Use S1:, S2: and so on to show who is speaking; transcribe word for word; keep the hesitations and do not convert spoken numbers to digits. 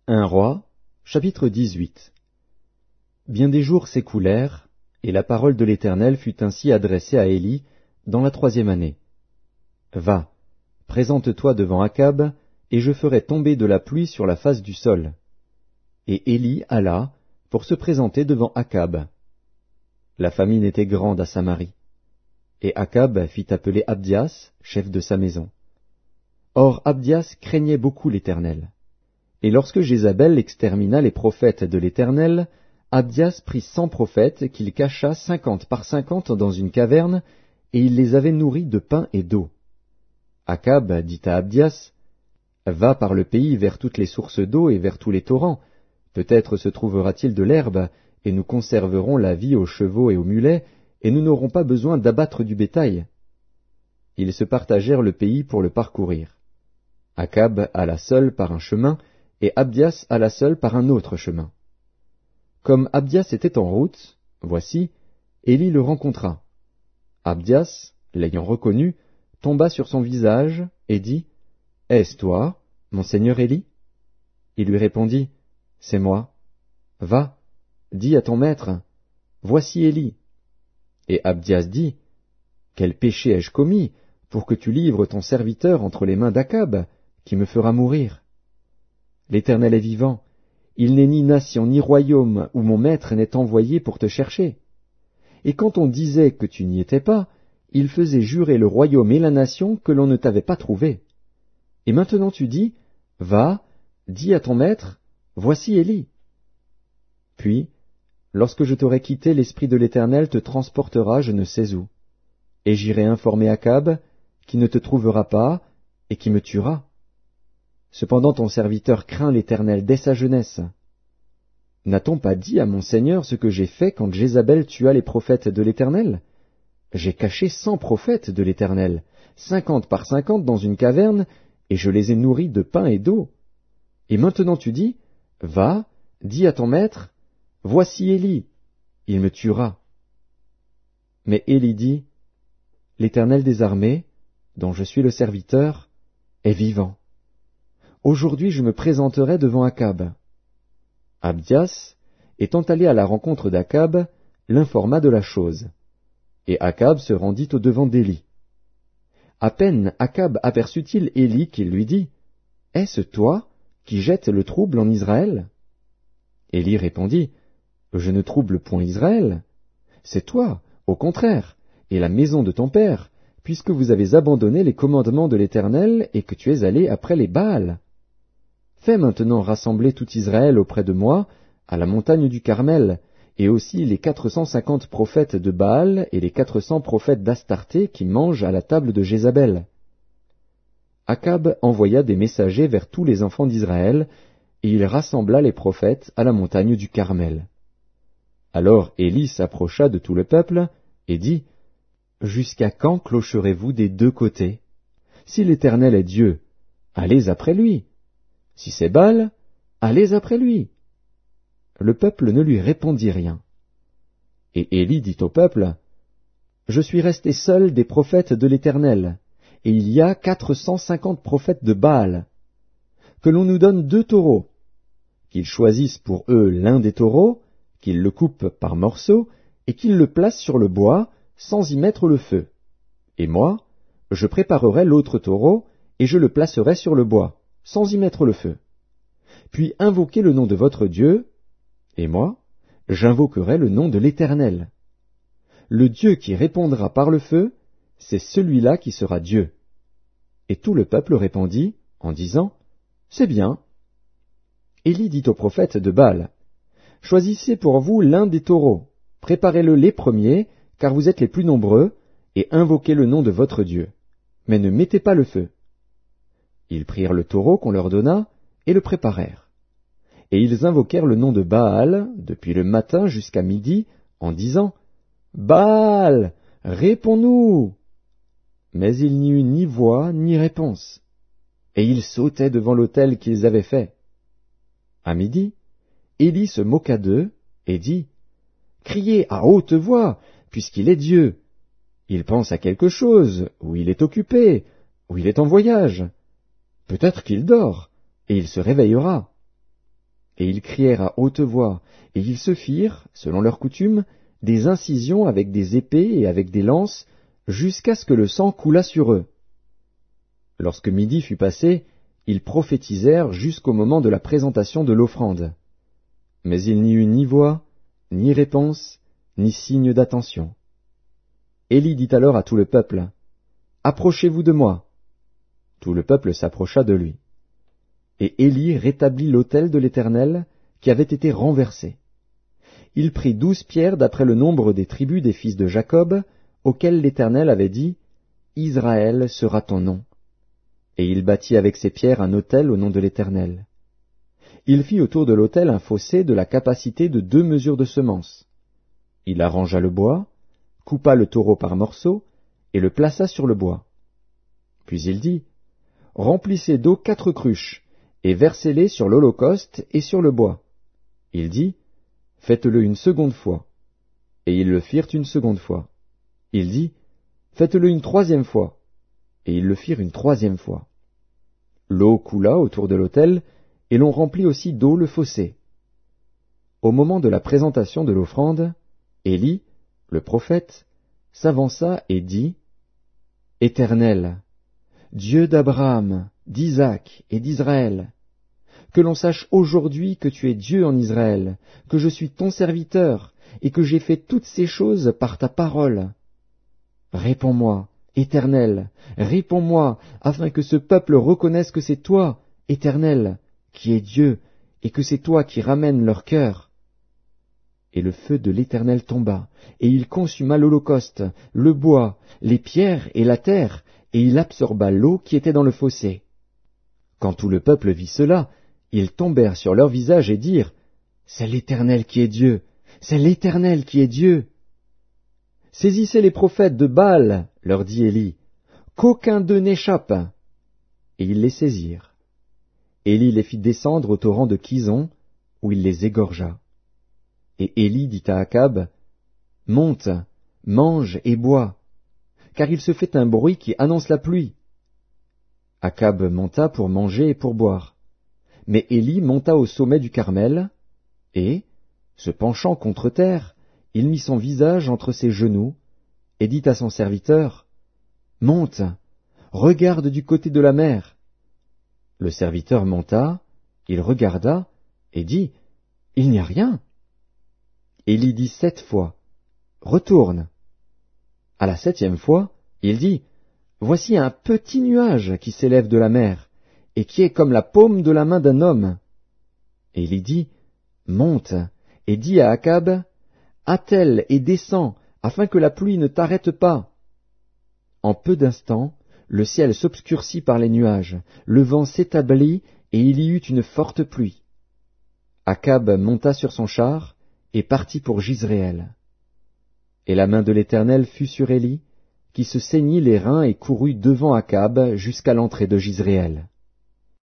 S1: un Roi, chapitre dix-huit. Bien des jours s'écoulèrent, et la parole de l'Éternel fut ainsi adressée à Élie dans la troisième année. Va, présente-toi devant Akab, et je ferai tomber de la pluie sur la face du sol. Et Élie alla pour se présenter devant Akab. La famine était grande à Samarie. Et Akab fit appeler Abdias, chef de sa maison. Or Abdias craignait beaucoup l'Éternel. Et lorsque Jézabel extermina les prophètes de l'Éternel, Abdias prit cent prophètes qu'il cacha cinquante par cinquante dans une caverne, et il les avait nourris de pain et d'eau. Akab dit à Abdias, « Va par le pays vers toutes les sources d'eau et vers tous les torrents. Peut-être se trouvera-t-il de l'herbe, et nous conserverons la vie aux chevaux et aux mulets, et nous n'aurons pas besoin d'abattre du bétail. » Ils se partagèrent le pays pour le parcourir. Akab alla seul par un chemin, et Abdias alla seul par un autre chemin. Comme Abdias était en route, voici, Élie le rencontra. Abdias, l'ayant reconnu, tomba sur son visage et dit, « Est-ce toi, mon seigneur Élie ?» Il lui répondit, « C'est moi. Va, dis à ton maître, voici Élie. » Et Abdias dit, « Quel péché ai-je commis pour que tu livres ton serviteur entre les mains d'Akab, qui me fera mourir? L'Éternel est vivant, il n'est ni nation ni royaume où mon maître n'est envoyé pour te chercher. Et quand on disait que tu n'y étais pas, il faisait jurer le royaume et la nation que l'on ne t'avait pas trouvé. Et maintenant tu dis, va, dis à ton maître, voici Élie. Puis, lorsque je t'aurai quitté, l'Esprit de l'Éternel te transportera je ne sais où. Et j'irai informer Akab, qui ne te trouvera pas, et qui me tuera. Cependant ton serviteur craint l'Éternel dès sa jeunesse. N'a-t-on pas dit à mon Seigneur ce que j'ai fait quand Jézabel tua les prophètes de l'Éternel? J'ai caché cent prophètes de l'Éternel, cinquante par cinquante dans une caverne, et je les ai nourris de pain et d'eau. Et maintenant tu dis, va, dis à ton maître, voici Élie, il me tuera. Mais Élie dit, l'Éternel des armées, dont je suis le serviteur, est vivant. Aujourd'hui je me présenterai devant Akab. Abdias, étant allé à la rencontre d'Akab, l'informa de la chose. Et Akab se rendit au-devant d'Élie. À peine Akab aperçut-il Élie qu'il lui dit, « Est-ce toi qui jettes le trouble en Israël ?» Élie répondit, « Je ne trouble point Israël. C'est toi, au contraire, et la maison de ton père, puisque vous avez abandonné les commandements de l'Éternel et que tu es allé après les Baals. Fais maintenant rassembler tout Israël auprès de moi, à la montagne du Carmel, et aussi les quatre cent cinquante prophètes de Baal et les quatre cents prophètes d'Astarté qui mangent à la table de Jézabel. » Akab envoya des messagers vers tous les enfants d'Israël, et il rassembla les prophètes à la montagne du Carmel. Alors Élie s'approcha de tout le peuple, et dit, « Jusqu'à quand clocherez-vous des deux côtés? Si l'Éternel est Dieu, allez après lui. Si c'est Baal, allez après lui. » Le peuple ne lui répondit rien. Et Élie dit au peuple, « Je suis resté seul des prophètes de l'Éternel, et il y a quatre cent cinquante prophètes de Baal. Que l'on nous donne deux taureaux, qu'ils choisissent pour eux l'un des taureaux, qu'ils le coupent par morceaux, et qu'ils le placent sur le bois, sans y mettre le feu. Et moi, je préparerai l'autre taureau, et je le placerai sur le bois, sans y mettre le feu. Puis invoquez le nom de votre Dieu, et moi, j'invoquerai le nom de l'Éternel. Le Dieu qui répondra par le feu, c'est celui-là qui sera Dieu. » Et tout le peuple répondit, en disant, « C'est bien. » Élie dit aux prophètes de Baal, « Choisissez pour vous l'un des taureaux, préparez-le les premiers, car vous êtes les plus nombreux, et invoquez le nom de votre Dieu. Mais ne mettez pas le feu. » Ils prirent le taureau qu'on leur donna, et le préparèrent. Et ils invoquèrent le nom de Baal, depuis le matin jusqu'à midi, en disant, « Baal, réponds-nous » Mais il n'y eut ni voix, ni réponse. Et ils sautaient devant l'autel qu'ils avaient fait. À midi, Élie se moqua d'eux, et dit, « Criez à haute voix, puisqu'il est Dieu. Il pense à quelque chose, ou il est occupé, ou il est en voyage. Peut-être qu'il dort, et il se réveillera. » et ils crièrent à haute voix, et ils se firent, selon leur coutume, des incisions avec des épées et avec des lances, jusqu'à ce que le sang coulât sur eux. Lorsque midi fut passé, ils prophétisèrent jusqu'au moment de la présentation de l'offrande. Mais il n'y eut ni voix, ni réponse, ni signe d'attention. Élie dit alors à tout le peuple, « Approchez-vous de moi. » Tout le peuple s'approcha de lui. Et Élie rétablit l'autel de l'Éternel qui avait été renversé. Il prit douze pierres d'après le nombre des tribus des fils de Jacob, auxquelles l'Éternel avait dit, « Israël sera ton nom. » Et il bâtit avec ces pierres un autel au nom de l'Éternel. Il fit autour de l'autel un fossé de la capacité de deux mesures de semence. Il arrangea le bois, coupa le taureau par morceaux, et le plaça sur le bois. Puis il dit, « Remplissez d'eau quatre cruches, et versez-les sur l'holocauste et sur le bois. » Il dit, « Faites-le une seconde fois. » Et ils le firent une seconde fois. Il dit, « Faites-le une troisième fois. » Et ils le firent une troisième fois. L'eau coula autour de l'autel, et l'on remplit aussi d'eau le fossé. Au moment de la présentation de l'offrande, Élie, le prophète, s'avança et dit, « Éternel, Dieu d'Abraham, d'Isaac et d'Israël, que l'on sache aujourd'hui que tu es Dieu en Israël, que je suis ton serviteur, et que j'ai fait toutes ces choses par ta parole. Réponds-moi, Éternel, réponds-moi, afin que ce peuple reconnaisse que c'est toi, Éternel, qui es Dieu, et que c'est toi qui ramènes leur cœur. » Et le feu de l'Éternel tomba, et il consuma l'holocauste, le bois, les pierres et la terre, et il absorba l'eau qui était dans le fossé. Quand tout le peuple vit cela, ils tombèrent sur leur visage et dirent, « C'est l'Éternel qui est Dieu, c'est l'Éternel qui est Dieu. » « Saisissez les prophètes de Baal, leur dit Élie, qu'aucun d'eux n'échappe. » Et ils les saisirent. Élie les fit descendre au torrent de Kison, où il les égorgea. Et Élie dit à Akab, « Monte, mange et bois, car il se fait un bruit qui annonce la pluie. » Akab monta pour manger et pour boire. Mais Élie monta au sommet du Carmel, et, se penchant contre terre, il mit son visage entre ses genoux, et dit à son serviteur, « Monte, regarde du côté de la mer. » Le serviteur monta, il regarda, et dit, « Il n'y a rien. » Élie dit sept fois, « Retourne. » À la septième fois, il dit, « Voici un petit nuage qui s'élève de la mer, et qui est comme la paume de la main d'un homme. » Élie dit, « Monte, et dis à Akab, attelle et descends, afin que la pluie ne t'arrête pas. » En peu d'instants, le ciel s'obscurcit par les nuages, le vent s'établit, et il y eut une forte pluie. Akab monta sur son char, et partit pour Jizréel. Et la main de l'Éternel fut sur Élie, qui se ceignit les reins et courut devant Akab jusqu'à l'entrée de Jizréel.